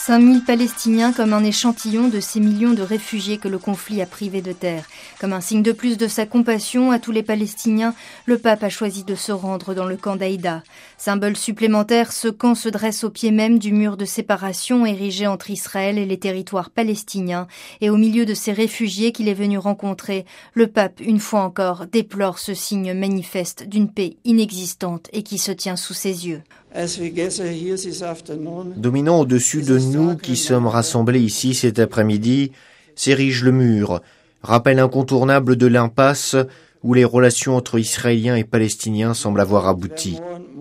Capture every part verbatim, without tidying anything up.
cinq mille Palestiniens comme un échantillon de ces millions de réfugiés que le conflit a privés de terre. Comme un signe de plus de sa compassion à tous les Palestiniens, le pape a choisi de se rendre dans le camp d'Aïda. Symbole supplémentaire, ce camp se dresse au pied même du mur de séparation érigé entre Israël et les territoires palestiniens. Et au milieu de ces réfugiés qu'il est venu rencontrer, le pape, une fois encore, déplore ce signe manifeste d'une paix inexistante et qui se tient sous ses yeux. Dominant au-dessus de nous qui sommes rassemblés ici cet après-midi, s'érige le mur, rappel incontournable de l'impasse où les relations entre Israéliens et Palestiniens semblent avoir abouti.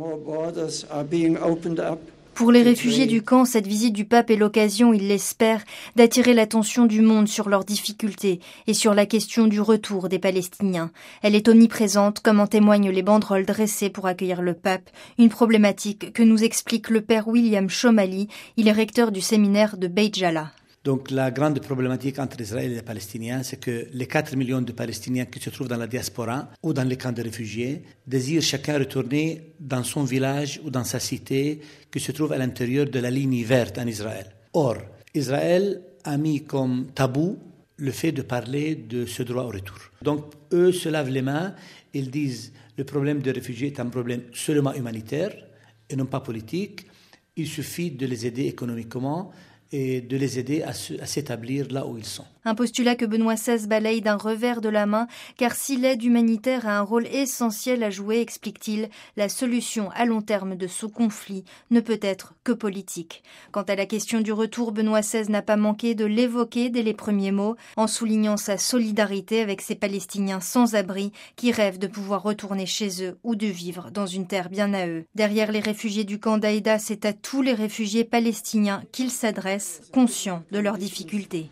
Pour les réfugiés du camp, cette visite du pape est l'occasion, il l'espère, d'attirer l'attention du monde sur leurs difficultés et sur la question du retour des Palestiniens. Elle est omniprésente, comme en témoignent les banderoles dressées pour accueillir le pape, une problématique que nous explique le père William Shomali, il est recteur du séminaire de Beit Jala. Donc la grande problématique entre Israël et les Palestiniens, c'est que les quatre millions de Palestiniens qui se trouvent dans la diaspora ou dans les camps de réfugiés désirent chacun retourner dans son village ou dans sa cité qui se trouve à l'intérieur de la ligne verte en Israël. Or, Israël a mis comme tabou le fait de parler de ce droit au retour. Donc eux se lavent les mains, ils disent le problème des réfugiés est un problème seulement humanitaire et non pas politique. Il suffit de les aider économiquement et de les aider à, se, à s'établir là où ils sont. Un postulat que Benoît seize balaye d'un revers de la main, car si l'aide humanitaire a un rôle essentiel à jouer, explique-t-il, la solution à long terme de ce conflit ne peut être que politique. Quant à la question du retour, Benoît seize n'a pas manqué de l'évoquer dès les premiers mots, en soulignant sa solidarité avec ces Palestiniens sans abri qui rêvent de pouvoir retourner chez eux ou de vivre dans une terre bien à eux. Derrière les réfugiés du camp d'Aïda, c'est à tous les réfugiés palestiniens qu'il s'adresse, conscients de leurs difficultés.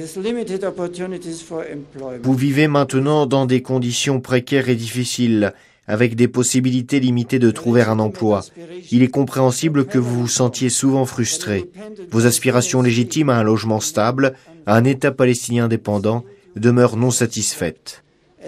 Vous vivez maintenant dans des conditions précaires et difficiles, avec des possibilités limitées de trouver un emploi. Il est compréhensible que vous vous sentiez souvent frustré. Vos aspirations légitimes à un logement stable, à un État palestinien indépendant, demeurent non satisfaites.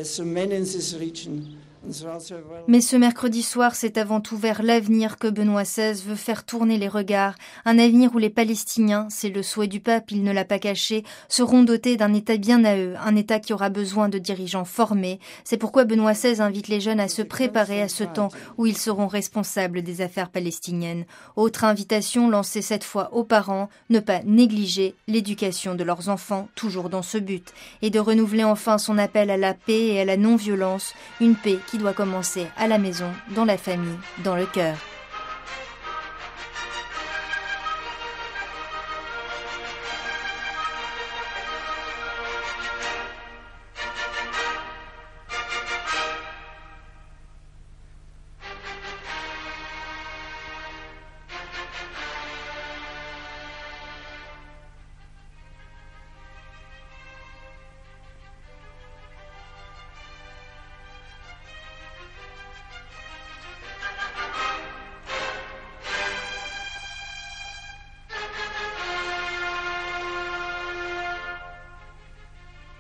Mais ce mercredi soir, c'est avant tout vers l'avenir que Benoît seize veut faire tourner les regards. Un avenir où les Palestiniens, c'est le souhait du pape, il ne l'a pas caché, seront dotés d'un État bien à eux, un État qui aura besoin de dirigeants formés. C'est pourquoi Benoît seize invite les jeunes à se préparer à ce temps où ils seront responsables des affaires palestiniennes. Autre invitation lancée cette fois aux parents, ne pas négliger l'éducation de leurs enfants, toujours dans ce but, et de renouveler enfin son appel à la paix et à la non-violence, une paix qui qui doit commencer à la maison, dans la famille, dans le cœur.